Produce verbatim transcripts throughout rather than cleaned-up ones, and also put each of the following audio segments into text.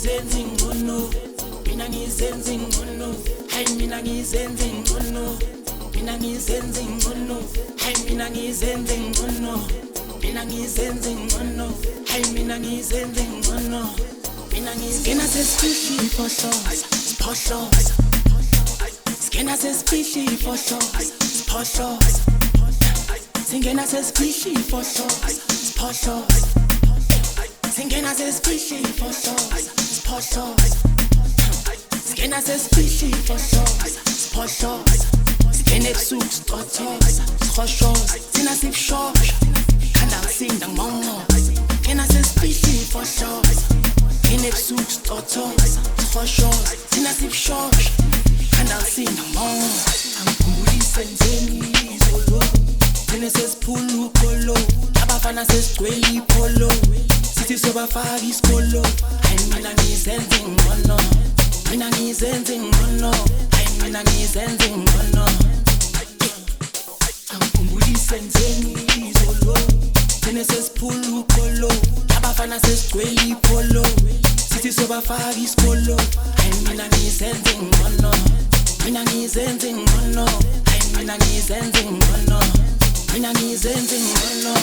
ngizenza ingcono, mina ngizenza ingcono, hayi mina ngizenza ingcono, mina ngizenza ingcono, hayi mina ngizenza ingcono, mina ngizenza ingcono, hayi mina ngizenza ingcono, mina ngizena sesifishi for sure, for sure, singena sesifishi for sure, for sure, singena sesifishi for sure, for sure, singena sesifishi for sure, for sure, singena sesifishi for sure, for sure, singena ebusuku sixothoza, sikhoshoza, thina sibushoza, khanda ngisinda ngimongo, singena sesifishi for sure, singena ebusuku sixothoza, sikhoshoza, thina sibushoza, khanda ngisinda ngimongo, angikhumbulise nzeni izolo, thina sesiphula ukolo, abafana sesigcwele ipolo, sithi sobafaka isikolo, hayi mina ngizenza ingcono, mina ngizenza ingcono, hayi mina ngizenza ingcono, angikhumbulise nzeni izolo, thina sesiphula ukolo, abafana sesigcwele ipolo, sithi sobafaka isikolo, hayi mina ngizenza ingcono, mina ngizenza ingcono, hayi mina ngizenza ingcono, mina ngizenza ingcono.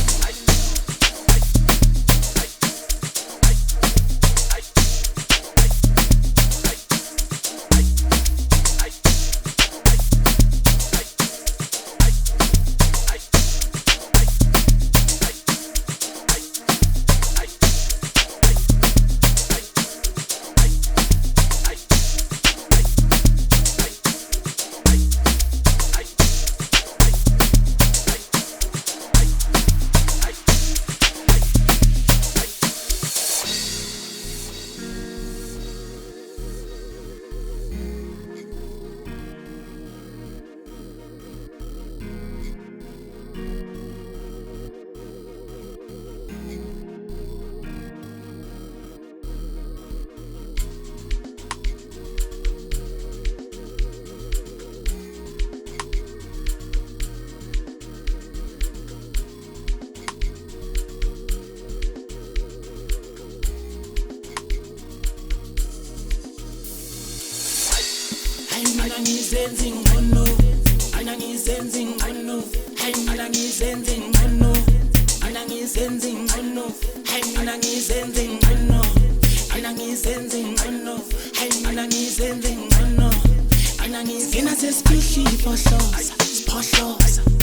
Mina ngizenza ingcono, mina ngizenza ingcono, hayi mina ngizenza ingcono, mina ngizenza ingcono, hayi mina ngizenza ingcono, mina ngizenza ingcono, hayi mina ngizenza ingcono, mina ngizena sesifishi for sure, for sure,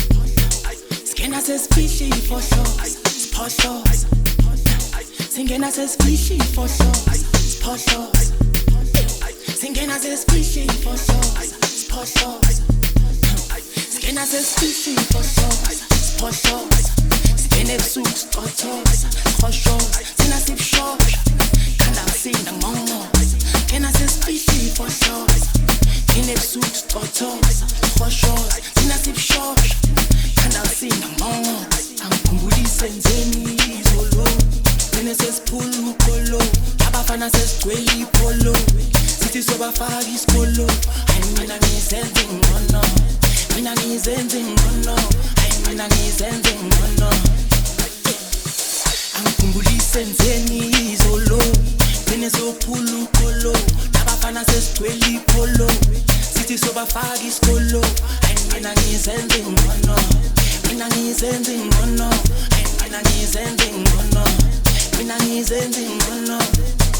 singena sesifishi for sure, for sure, singena sesifishi for sure, for sure, singena sesifishi for sure, for sure, singena sesifishi for sure, for sure, singena ebusuku sixothoza, sikhoshoza, thina sibushoza, khanda ngisinda ngimongo, singena sesifishi for sure, singena ebusuku sixothoza, sikhoshoza, thina sibushoza, khanda ngisinda ngimongo, angikhumbulise nzeni izolo, thina sesiphula ukolo, abafana sesigcwele ipolo, sithi sobafaka isikolo, hayi mina ngizenza ingcono, mina ngizenza ingcono, hayi mina ngizenza ingcono, angikhumbulise nzeni izolo, thina sophula ukolo, abafana sesigcwele ipolo, sithi sobafaka isikolo, hayi mina ngizenza ingcono, mina ngizenza ingcono, hayi mina ngizenza ingcono, mina ngizenza ingcono.